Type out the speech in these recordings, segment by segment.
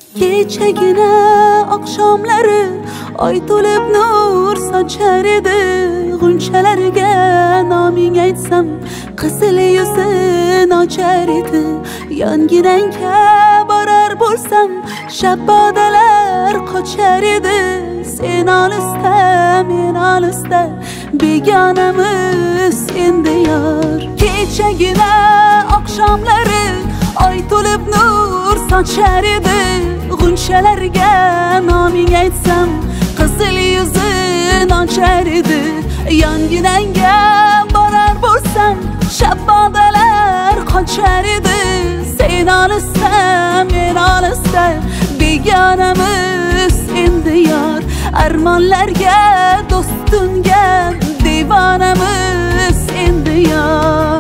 Kechagina oqshomlari oy to'lib nur sochar edi. G'unchalarga noming aytsam qizil yuzin ochar edi. Yonginangga borar bo'lsam shabbodalar qochar edi. Sen olisda men olisda begonamiz endi yor. Kechagina oqshomlari oy to'lib nur sochar edi. G'unchalarga noming aytsam qizil yuzin ochar edi. Yonginangga borar bo'lsam shabbodalar qochar edi. Sen olisda men olisda begonamiz endi yor. Armonlarga do'st tungan devonamiz endi yor.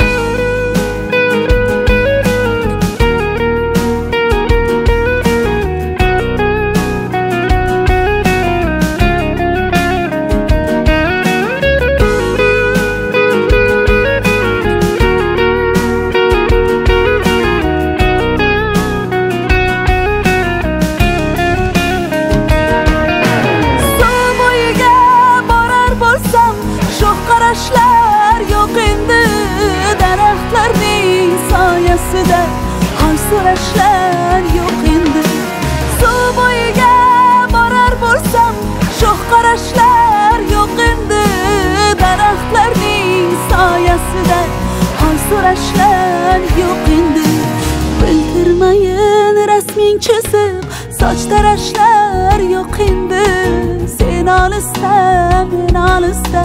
Qarashlar yo'q endi daraxtlarning soyasida. Hol so'rashlar yo'q endi. Suv bo'yiga borar bo'lsam sho'x qarashlar yo'q endi daraxtlarning soyasida. Hol so'rashlar yo'q endi. Bildirmayin rasming chizib soch tarashlar yo'q endi. Sen olisda men olisda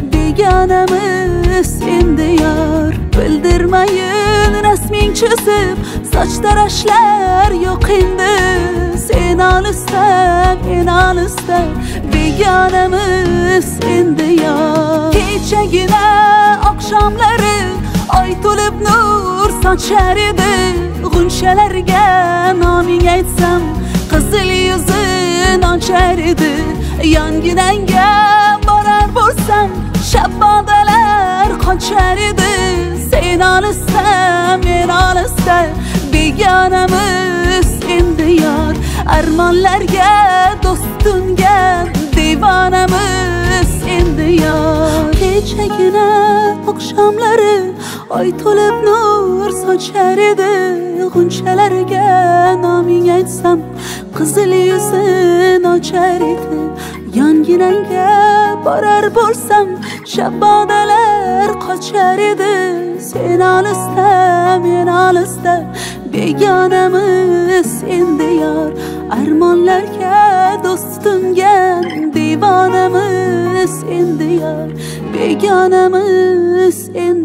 begonamiz endi yor. Bildirmayin rasming chizib soch tarashlar yo'q endi. Sen olisda men olisda begonamiz endi yor. Kechagina oqshomlari oy to'lib nur sochar edi. G'unchalarga noming aytsam qizil yuzin ochar edi. Yonginangga borar bo'lsam shabbodalar qochar edi. Sen olisda men olisda begonamiz endi yor. Armonlarga do'st tungan devonamiz endi yor. Kechagina oqshomlari oy to'lib nur sochar edi. G'unchalarga noming aytsam qizil yuzin ochar edi. Yonginangga borar bo'lsam shabbodalar qochar edi. Sen olisda men olisda begonamiz endi yor. Armonlarga do'st tungan devonamiz endi yor. Begonamiz endi